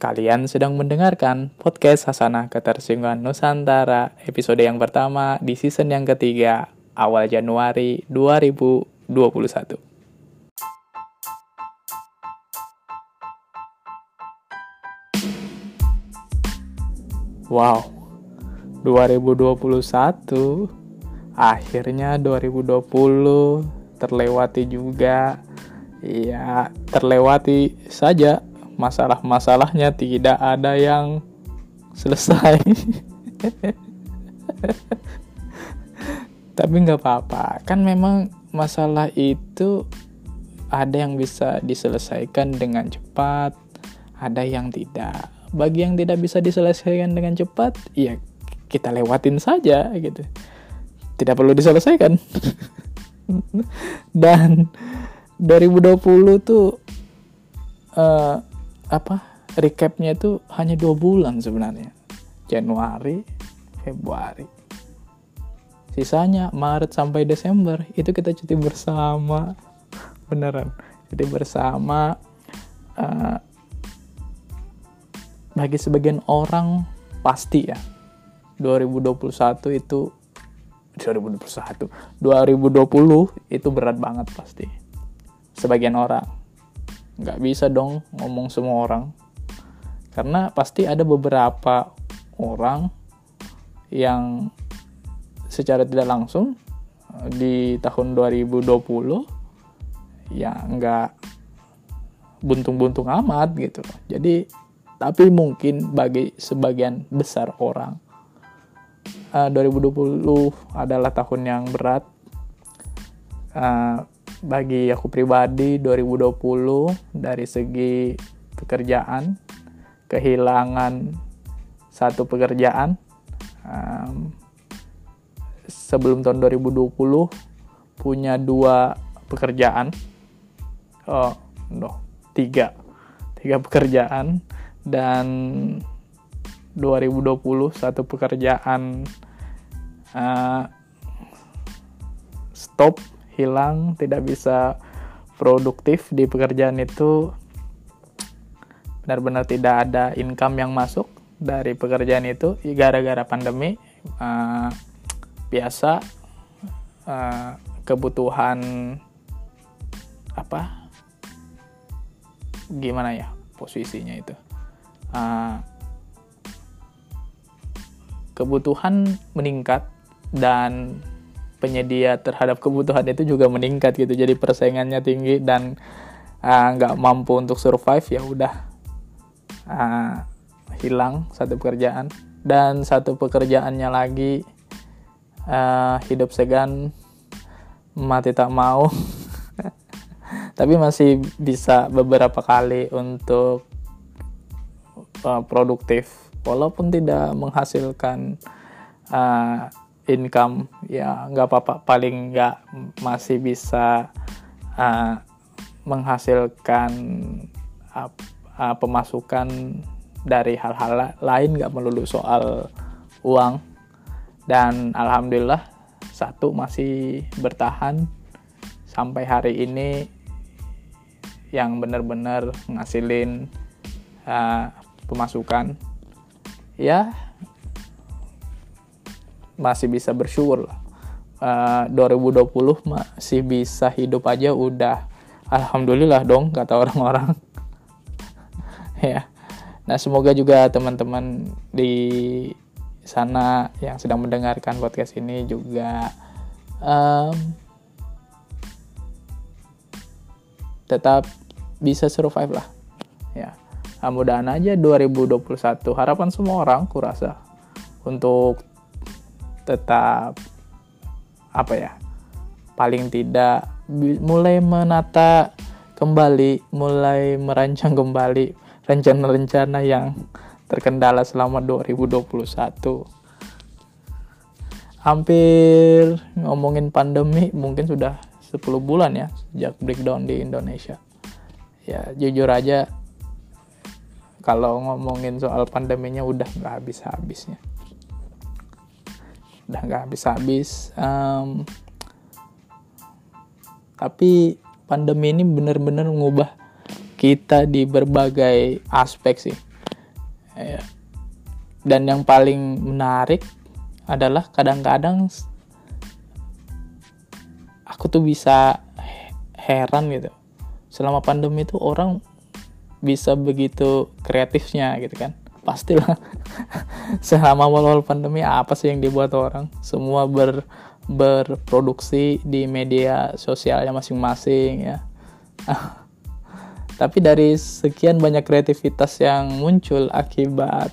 Kalian sedang mendengarkan podcast Hasanah Ketersinggungan Nusantara episode yang pertama di season yang ketiga awal Januari 2021. Wow, 2021 akhirnya 2020 terlewati juga. Ya, terlewati saja. Masalah-masalahnya tidak ada yang selesai. Tapi nggak apa-apa, kan memang masalah itu ada yang bisa diselesaikan dengan cepat, ada yang tidak. Bagi yang tidak bisa diselesaikan dengan cepat, ya kita lewatin saja gitu. Tidak perlu diselesaikan. Dan 2020 tuh recapnya itu hanya 2 bulan sebenarnya, Januari, Februari, sisanya Maret sampai Desember itu kita cuti bersama, beneran cuti bersama. Bagi sebagian orang pasti ya 2020 itu berat banget pasti. Sebagian orang nggak bisa dong ngomong semua orang, karena pasti ada beberapa orang yang secara tidak langsung di tahun 2020 ya nggak buntung-buntung amat gitu. Jadi tapi mungkin bagi sebagian besar orang 2020 adalah tahun yang berat. Bagi aku pribadi 2020 dari segi pekerjaan, kehilangan satu pekerjaan. Sebelum tahun 2020 punya 2 pekerjaan. Tiga pekerjaan, dan 2020 satu pekerjaan stop, hilang, tidak bisa produktif di pekerjaan itu. Benar-benar tidak ada income yang masuk dari pekerjaan itu gara-gara pandemi. Biasa kebutuhan gimana ya posisinya itu, kebutuhan meningkat dan penyedia terhadap kebutuhan itu juga meningkat gitu. Jadi persaingannya tinggi dan nggak mampu untuk survive, ya udah hilang satu pekerjaan. Dan satu pekerjaannya lagi hidup segan mati tak mau. Tapi masih bisa beberapa kali untuk produktif walaupun tidak menghasilkan income, ya nggak apa-apa, paling nggak masih bisa menghasilkan pemasukan dari hal-hal lain, nggak melulu soal uang. Dan alhamdulillah satu masih bertahan sampai hari ini, yang benar-benar ngasilin pemasukan. Ya masih bisa bersyukur lah. 2020 masih bisa hidup aja udah alhamdulillah dong, kata orang-orang. Ya. Nah, semoga juga teman-teman di sana yang sedang mendengarkan podcast ini juga tetap bisa survive lah. Ya. Mudah-mudahan aja 2021 harapan semua orang kurasa untuk tetap paling tidak mulai menata kembali, mulai merancang kembali rencana-rencana yang terkendala selama 2021. Hampir ngomongin pandemi mungkin sudah 10 bulan ya sejak breakdown di Indonesia. Ya jujur aja kalau ngomongin soal pandeminya udah nggak habis-habisnya. Tapi pandemi ini benar-benar mengubah kita di berbagai aspek sih. Ya. Dan yang paling menarik adalah kadang-kadang aku tuh bisa heran gitu. Selama pandemi itu orang bisa begitu kreatifnya gitu kan. Pastilah selama awal pandemi apa sih yang dibuat orang? Semua berproduksi di media sosialnya masing-masing ya. Tapi dari sekian banyak kreativitas yang muncul akibat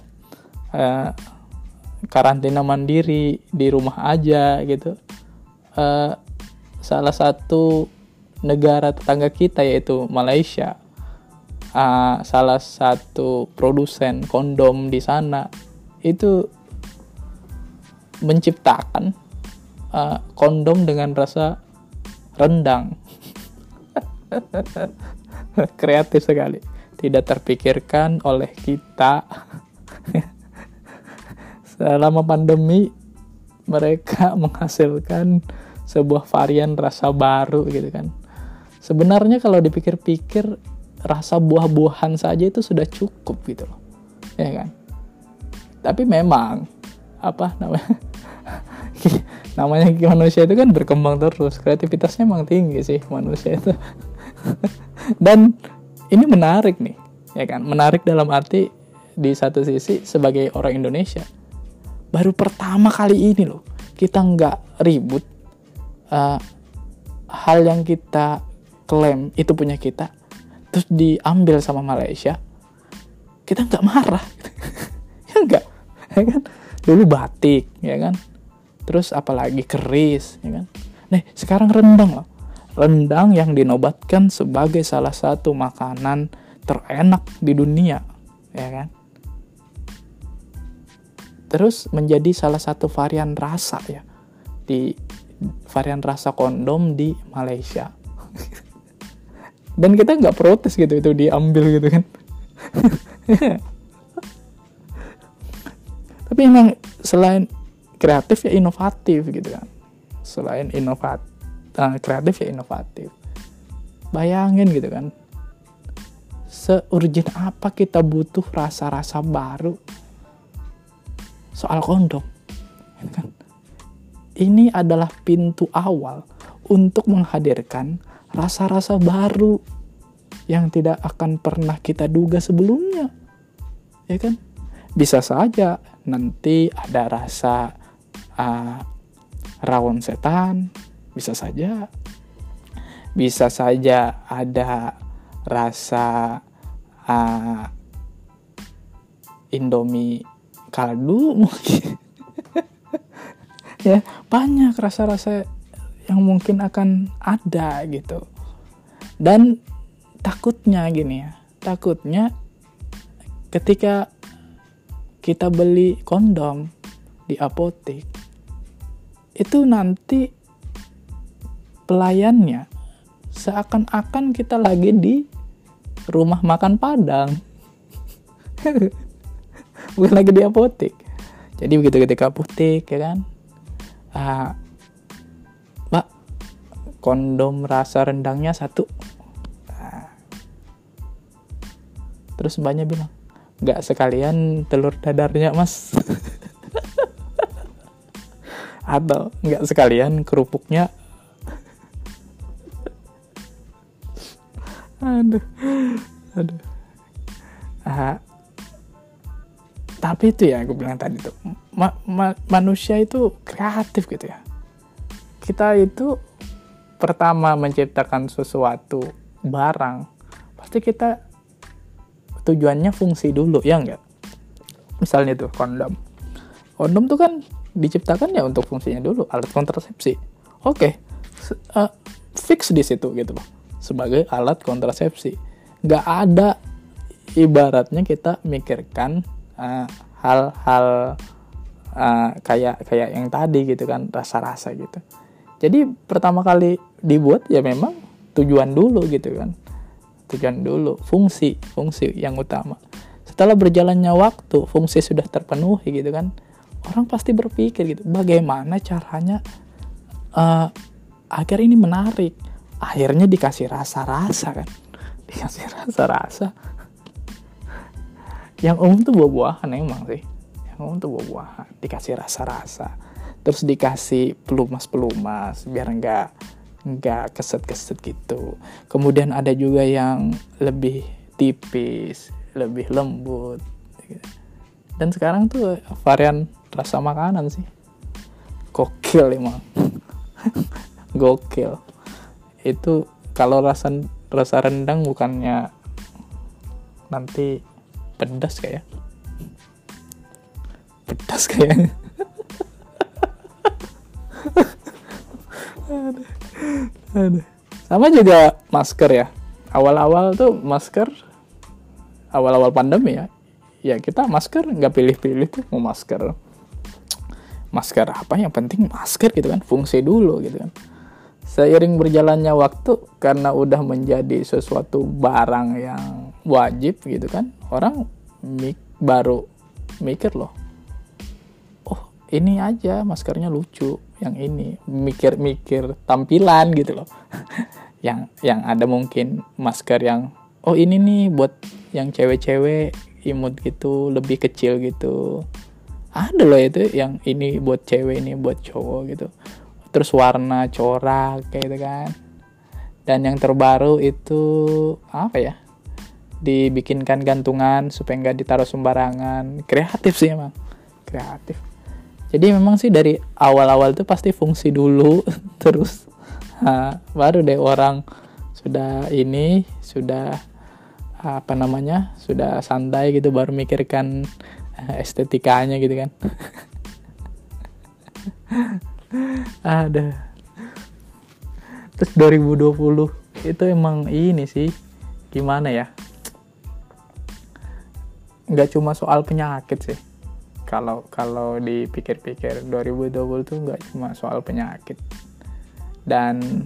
karantina mandiri di rumah aja gitu, salah satu negara tetangga kita yaitu Malaysia, salah satu produsen kondom di sana itu menciptakan kondom dengan rasa rendang. Kreatif sekali, tidak terpikirkan oleh kita. Selama pandemi mereka menghasilkan sebuah varian rasa baru gitu kan. Sebenarnya kalau dipikir-pikir rasa buah-buahan saja itu sudah cukup gitu loh, ya kan. Tapi memang apa namanya manusia itu kan berkembang terus, kreativitasnya emang tinggi sih manusia itu. Dan ini menarik nih, ya kan? Menarik dalam arti di satu sisi sebagai orang Indonesia, baru pertama kali ini loh kita nggak ribut, hal yang kita klaim itu punya kita, terus diambil sama Malaysia, kita nggak marah, ya nggak, ya kan? Dulu batik, ya kan? Terus apalagi keris, ya kan? Nih sekarang rendang loh. Rendang yang dinobatkan sebagai salah satu makanan terenak di dunia, ya kan? Terus menjadi salah satu varian rasa ya, di varian rasa kondom di Malaysia. Dan kita nggak protes gitu itu diambil gitu kan. Tapi emang selain kreatif ya inovatif gitu kan. Selain kreatif ya inovatif. Bayangin gitu kan, se-urgent apa kita butuh rasa-rasa baru soal kondom gitu kan. Ini adalah pintu awal untuk menghadirkan rasa-rasa baru yang tidak akan pernah kita duga sebelumnya, ya kan. Bisa saja nanti ada rasa rawon setan, bisa saja ada rasa Indomie kaldu mungkin. Ya, banyak rasa-rasa yang mungkin akan ada gitu. Dan takutnya gini ya, takutnya ketika kita beli kondom di apotek, itu nanti pelayannya seakan-akan kita lagi di rumah makan Padang. Bukan lagi di apotek. Jadi begitu ketika apotek, ya kan, Mbak, kondom rasa rendangnya 1. Terus mbaknya bilang, nggak sekalian telur dadarnya mas. Atau nggak sekalian kerupuknya. Aduh. Tapi itu ya, aku bilang tadi tuh, manusia itu kreatif gitu ya. Kita itu pertama menciptakan sesuatu barang, pasti kita tujuannya fungsi dulu, ya enggak? Misalnya tuh kondom tuh kan diciptakan ya untuk fungsinya dulu, alat kontrasepsi. Oke, fix di situ gitu loh, sebagai alat kontrasepsi. Nggak ada ibaratnya kita mikirkan hal-hal kayak yang tadi gitu kan, rasa-rasa gitu. Jadi pertama kali dibuat ya memang tujuan dulu gitu kan. Tujuan dulu, fungsi yang utama. Setelah berjalannya waktu, fungsi sudah terpenuhi gitu kan. Orang pasti berpikir gitu, bagaimana caranya agar ini menarik. Akhirnya dikasih rasa-rasa kan. Dikasih rasa-rasa. Yang umum tuh buah-buahan emang sih. Yang umum tuh buah-buahan, dikasih rasa-rasa, terus dikasih pelumas-pelumas biar nggak keset-keset gitu. Kemudian ada juga yang lebih tipis, lebih lembut. Dan sekarang tuh varian rasa makanan sih, gokil emang. Gokil. Itu kalau rasa rendang bukannya nanti pedas kayak. Aduh. Sama juga masker ya. Awal-awal tuh masker, awal-awal pandemi ya. Ya kita masker nggak pilih-pilih tuh mau masker apa, yang penting masker gitu kan, fungsi dulu gitu kan. Seiring berjalannya waktu, karena udah menjadi sesuatu barang yang wajib gitu kan, orang baru mikir loh, oh ini aja maskernya lucu, yang ini mikir tampilan gitu loh. yang ada mungkin masker yang oh ini nih buat yang cewek-cewek imut gitu, lebih kecil gitu. Ada loh itu yang ini buat cewek, ini buat cowok gitu. Terus warna corak kayak gitu kan. Dan yang terbaru itu apa ya? Dibikinkan gantungan supaya nggak ditaruh sembarangan. Kreatif sih emang. Kreatif. Jadi memang sih dari awal-awal itu pasti fungsi dulu. Terus baru deh orang sudah sudah santai gitu baru mikirkan estetikanya gitu kan. Ada. Terus 2020 itu emang ini sih, gimana ya, nggak cuma soal penyakit sih. Kalau dipikir-pikir 2020 tuh nggak cuma soal penyakit. Dan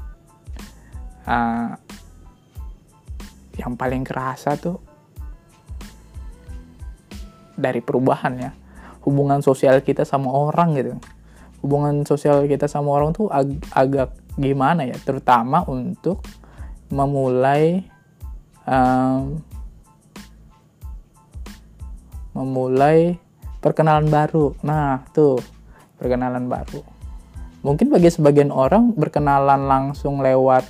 yang paling kerasa tuh dari perubahan ya, hubungan sosial kita sama orang gitu. Hubungan sosial kita sama orang tuh agak gimana ya, terutama untuk memulai perkenalan baru. Nah tuh, perkenalan baru. Mungkin bagi sebagian orang berkenalan langsung lewat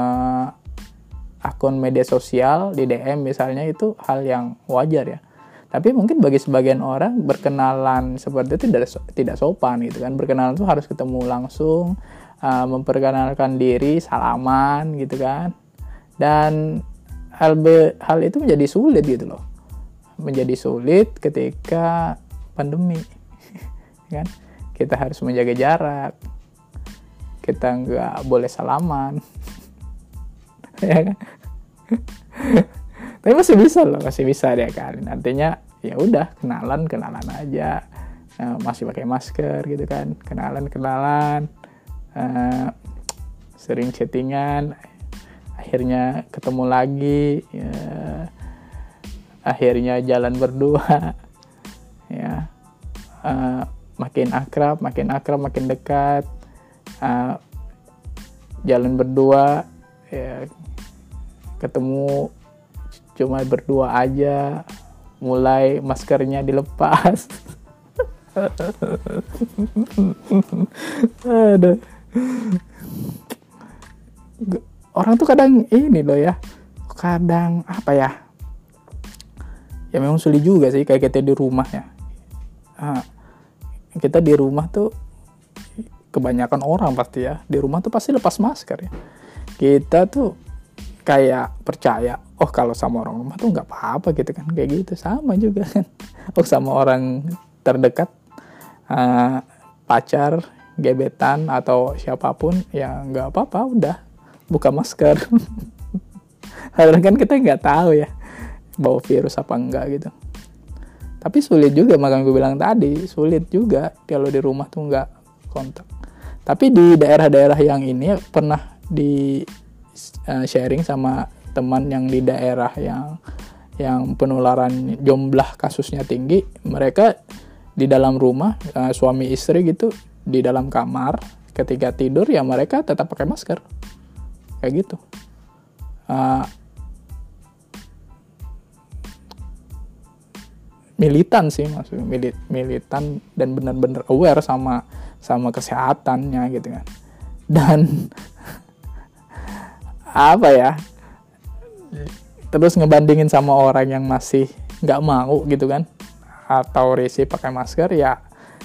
akun media sosial di DM misalnya itu hal yang wajar ya. Tapi mungkin bagi sebagian orang berkenalan seperti itu tidak sopan gitu kan. Berkenalan itu harus ketemu langsung, memperkenalkan diri, salaman gitu kan. Dan hal itu menjadi sulit gitu loh. Menjadi sulit ketika pandemi kan. Kita harus menjaga jarak. Kita nggak boleh salaman. Ya kan? Tapi masih bisa deh kan. Nantinya ya udah kenalan aja, masih pakai masker gitu kan, kenalan, sering chattingan, akhirnya ketemu lagi, ya, akhirnya jalan berdua, ya, makin akrab, makin dekat, jalan berdua, ya, ketemu cuma berdua aja, mulai maskernya dilepas. Aduh. Orang tuh kadang ini loh ya, kadang apa ya, ya memang sulit juga sih kayak kita di rumah ya. Kita di rumah tuh kebanyakan orang pasti ya, di rumah tuh pasti lepas masker ya. Kita tuh kayak percaya, oh kalau sama orang rumah tuh nggak apa-apa gitu kan, kayak gitu. Sama juga kan, oh sama orang terdekat, pacar, gebetan atau siapapun ya nggak apa-apa, udah buka masker. Karena kan kita nggak tahu ya bawa virus apa enggak gitu. Tapi sulit juga, makanya gue bilang tadi sulit juga kalau di rumah tuh nggak kontak. Tapi di daerah-daerah yang ini pernah di sharing sama teman yang di daerah yang penularan jumlah kasusnya tinggi. Mereka di dalam rumah, suami istri gitu, di dalam kamar ketika tidur ya mereka tetap pakai masker kayak gitu. militan sih, maksudnya militan dan benar-benar aware sama kesehatannya gitu kan. Dan apa ya, terus ngebandingin sama orang yang masih nggak mau gitu kan, atau risih pakai masker, ya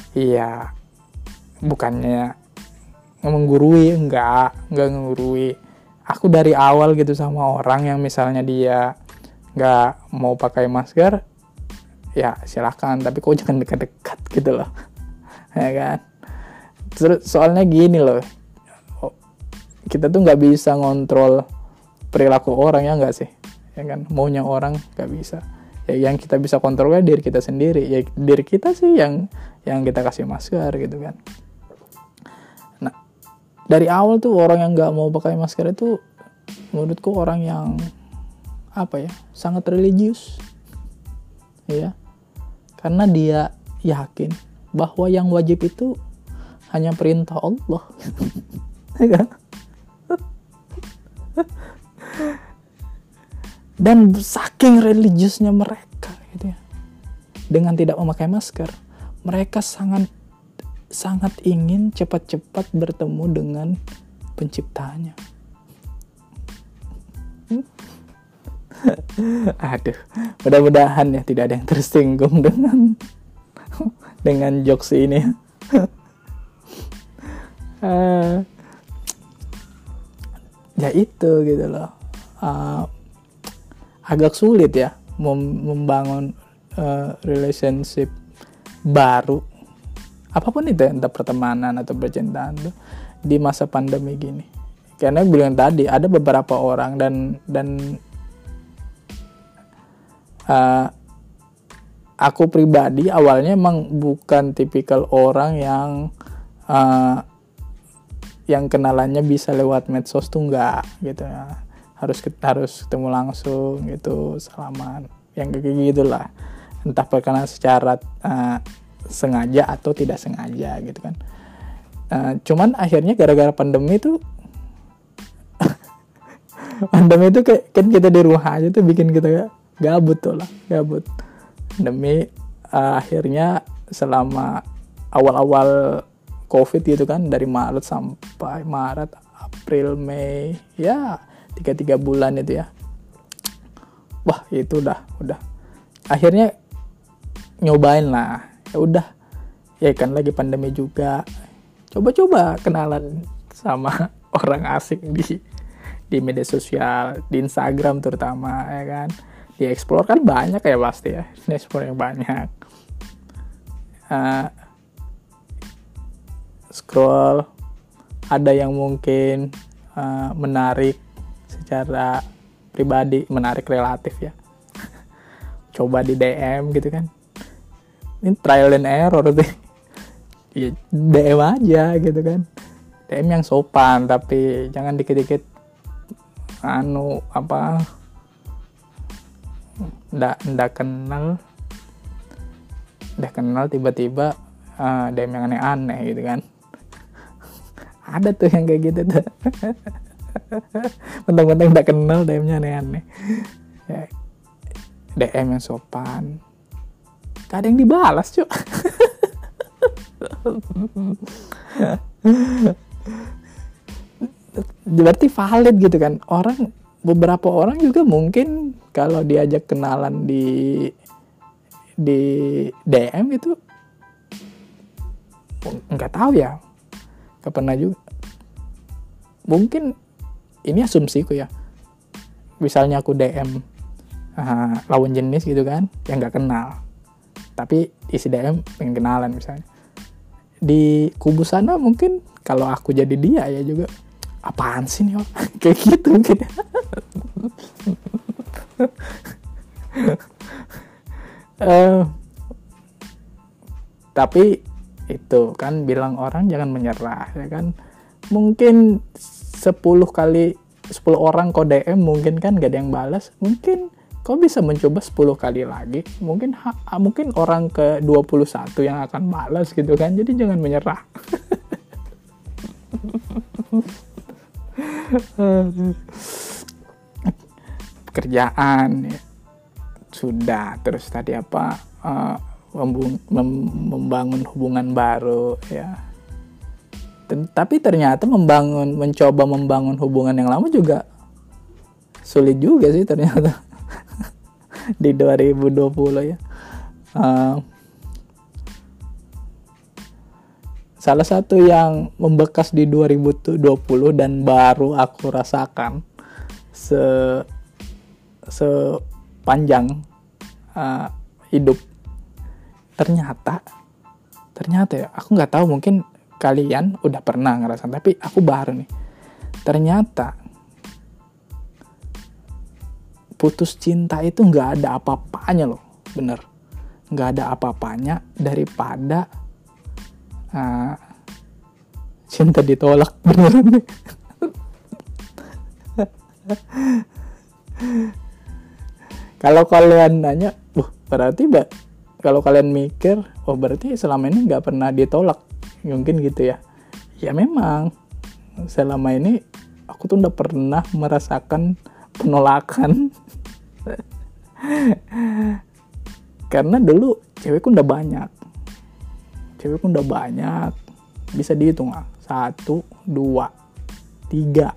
bukannya menggurui, enggak menggurui. Aku dari awal gitu sama orang yang misalnya dia nggak mau pakai masker, ya silakan, tapi kok jangan dekat-dekat gitu loh. Ya kan. Terus soalnya gini loh, kita tuh nggak bisa ngontrol perilaku orang, ya nggak sih, ya kan, maunya orang nggak bisa. Ya yang kita bisa kontrolnya diri kita sendiri, ya diri kita sih yang kita kasih masker gitu kan. Nah, dari awal tuh orang yang nggak mau pakai masker itu menurutku orang yang apa ya, sangat religius, ya, karena dia yakin bahwa yang wajib itu hanya perintah Allah. Dan saking religiusnya mereka gitu ya, dengan tidak memakai masker, mereka sangat ingin cepat-cepat bertemu dengan penciptanya. Aduh, mudah-mudahan ya tidak ada yang tersinggung dengan jokes ini. Ya itu gitu loh, agak sulit ya membangun relationship baru, apapun itu, entah pertemanan atau percintaan tuh, di masa pandemi gini. Karena bilang tadi ada beberapa orang dan aku pribadi awalnya emang bukan tipikal orang yang kenalannya bisa lewat medsos tuh, enggak gitu ya, harus ketemu langsung gitu, salaman, yang kayak gitulah, entah perkenalan secara sengaja atau tidak sengaja gitu kan. Cuman akhirnya gara-gara pandemi tuh pandemi itu kayak kan kita di rumah aja tuh bikin kita gabut pandemi. Akhirnya selama awal-awal COVID gitu kan, dari Maret sampai April, Mei, ya 3 bulan itu ya. Wah, itu udah akhirnya nyobain lah. Ya udah, ya kan lagi pandemi juga, coba kenalan sama orang asing di media sosial, di Instagram terutama, ya kan. Di explore kan banyak ya pasti ya, di explore yang banyak. Scroll, ada yang mungkin menarik secara pribadi, menarik relatif ya. Coba di DM gitu kan. Ini trial and error tuh. Ya, DM aja gitu kan. DM yang sopan, tapi jangan dikit-dikit nggak kenal tiba-tiba DM yang aneh-aneh gitu kan. Ada tuh yang kayak gitu tuh. Mentang-mentang nggak kenal, DM-nya aneh-aneh. Ya, DM yang sopan, gak ada yang dibalas cuy. Berarti valid gitu kan. Beberapa orang juga mungkin kalau diajak kenalan di DM itu, nggak tahu ya, nggak pernah juga. Mungkin ini asumsiku ya, misalnya aku DM lawan jenis gitu kan, yang nggak kenal, tapi isi DM pengen kenalan misalnya. Di kubu sana mungkin kalau aku jadi dia ya juga, apaan sih nih kayak gitu mungkin. Tapi itu kan bilang orang jangan menyerah ya kan. Mungkin 10 orang kau DM mungkin kan gak ada yang balas, mungkin kau bisa mencoba 10 kali lagi, mungkin orang ke 21 yang akan balas gitu kan. Jadi jangan menyerah. Pekerjaan ya. sudah. Terus tadi apa, membangun hubungan baru ya. Tapi ternyata mencoba membangun hubungan yang lama juga sulit juga sih ternyata. Di 2020 ya. Salah satu yang membekas di 2020 dan baru aku rasakan sepanjang hidup, ternyata ya, aku nggak tahu, mungkin kalian udah pernah ngerasain, tapi aku baru nih. Ternyata putus cinta itu nggak ada apa-apanya loh, bener, nggak ada apa-apanya daripada cinta ditolak, beneran nih. Kalau kalian nanya, berarti kalau kalian mikir, berarti selama ini nggak pernah ditolak, mungkin gitu ya. Ya memang selama ini aku tuh udah pernah merasakan penolakan. Karena dulu cewekku udah banyak, bisa dihitung lah, 1, 2, 3,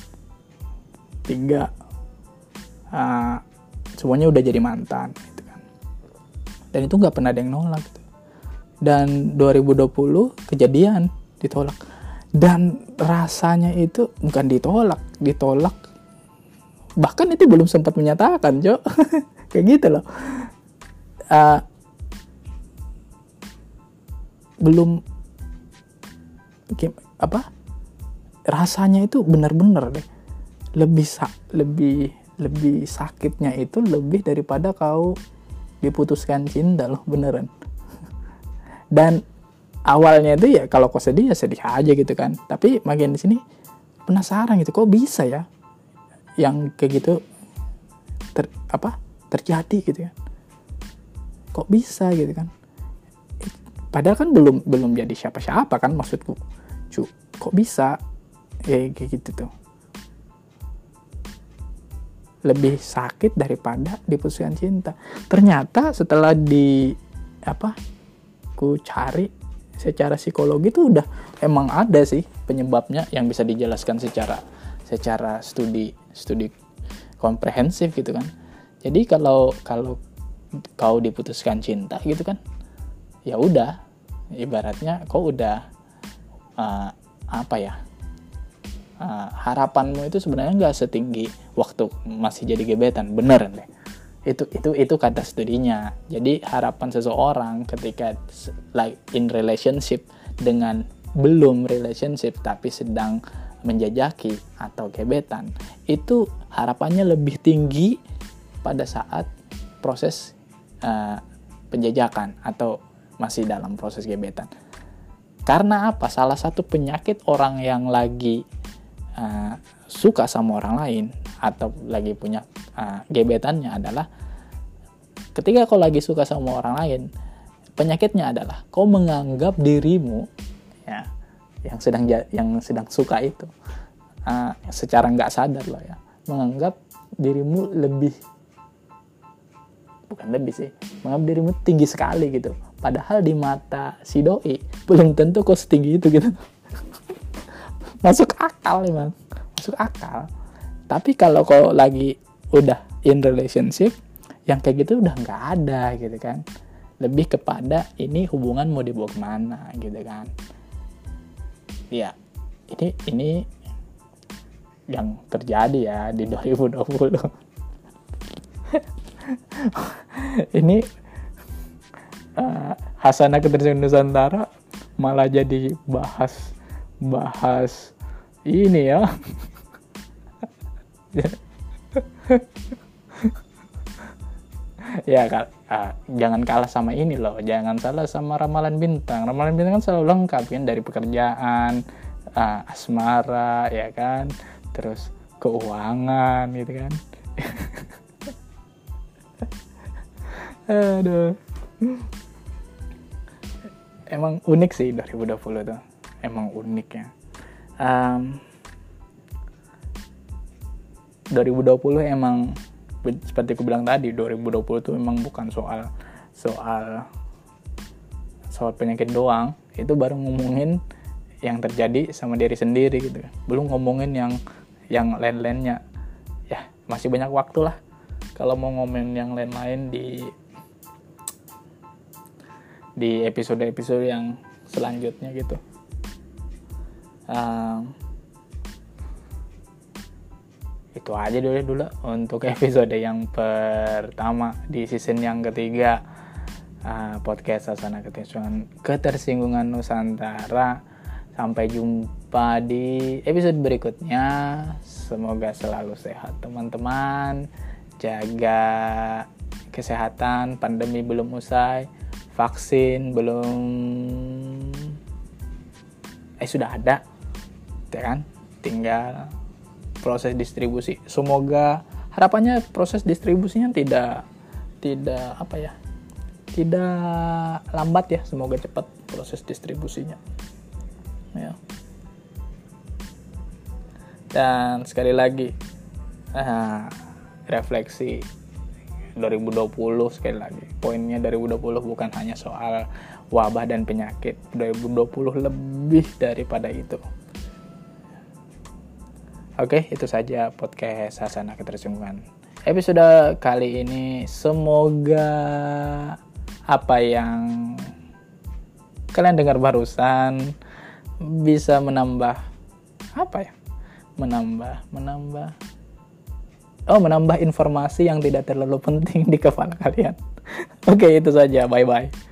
semuanya udah jadi mantan gitu kan. Dan itu nggak pernah ada yang nolak gitu. Dan 2020 kejadian ditolak, dan rasanya itu bukan ditolak, bahkan itu belum sempat menyatakan, Jo. Kayak gitu loh. Belum rasanya itu benar-benar deh, lebih sakitnya itu lebih daripada kau diputuskan cinta loh, beneran. Dan awalnya itu ya kalau kau sedih ya sedih aja gitu kan, tapi makin di sini penasaran gitu, kok bisa ya yang kayak gitu terjadi gitu kan, kok bisa gitu kan. Padahal kan belum jadi siapa-siapa kan, maksudku. Kok bisa kayak gitu tuh. Lebih sakit daripada diputuskan cinta. Ternyata setelah ku cari secara psikologi tuh udah emang ada sih penyebabnya yang bisa dijelaskan secara studi komprehensif gitu kan. Jadi kalau kau diputuskan cinta gitu kan, ya udah, ibaratnya kau udah harapanmu itu sebenarnya nggak setinggi waktu masih jadi gebetan, beneran deh. Itu kata studinya. Jadi harapan seseorang ketika like in relationship dengan belum relationship tapi sedang menjajaki atau gebetan, itu harapannya lebih tinggi pada saat proses penjajakan atau masih dalam proses gebetan. Karena apa? Salah satu penyakit orang yang lagi suka sama orang lain atau lagi punya gebetannya adalah ketika kau lagi suka sama orang lain, penyakitnya adalah kau menganggap dirimu ya yang sedang suka itu secara nggak sadar loh ya, menganggap dirimu menganggap dirimu tinggi sekali gitu. Padahal di mata si doi belum tentu kok setinggi itu gitu. Masuk akal. Tapi kalau kau lagi udah in relationship, yang kayak gitu udah nggak ada gitu kan. Lebih kepada ini hubungan mau dibawa kemana gitu kan. Ya, ini yang terjadi ya di 2020. Ini Hasanah Keterisian Nusantara malah jadi bahas ini ya. Ya jangan kalah sama ini loh, jangan salah sama ramalan bintang. Ramalan bintang kan selalu lengkap kan, dari pekerjaan, asmara ya kan, terus keuangan gitu kan. Aduh. Emang unik sih 2020 tuh. Emang unik ya. 2020 emang seperti aku bilang tadi, 2020 itu memang bukan soal penyakit doang, itu baru ngomongin yang terjadi sama diri sendiri gitu, belum ngomongin yang lain-lainnya. Ya masih banyak waktu lah kalau mau ngomongin yang lain-lain di episode-episode yang selanjutnya gitu. Itu aja dulu untuk episode yang pertama di season yang ketiga podcast Sasana Ketersinggungan Nusantara. Sampai jumpa di episode berikutnya. Semoga selalu sehat teman-teman, jaga kesehatan, pandemi belum usai, vaksin belum sudah ada, ya kan? Tinggal proses distribusi. Semoga harapannya proses distribusinya tidak lambat ya. Semoga cepat proses distribusinya. Ya. Dan sekali lagi refleksi 2020 sekali lagi. Poinnya 2020 bukan hanya soal wabah dan penyakit. 2020 lebih daripada itu. Oke, itu saja podcast Sasana Ketersinggungan. Episode kali ini semoga apa yang kalian dengar barusan bisa menambah informasi yang tidak terlalu penting di kepala kalian. Oke, itu saja. Bye-bye.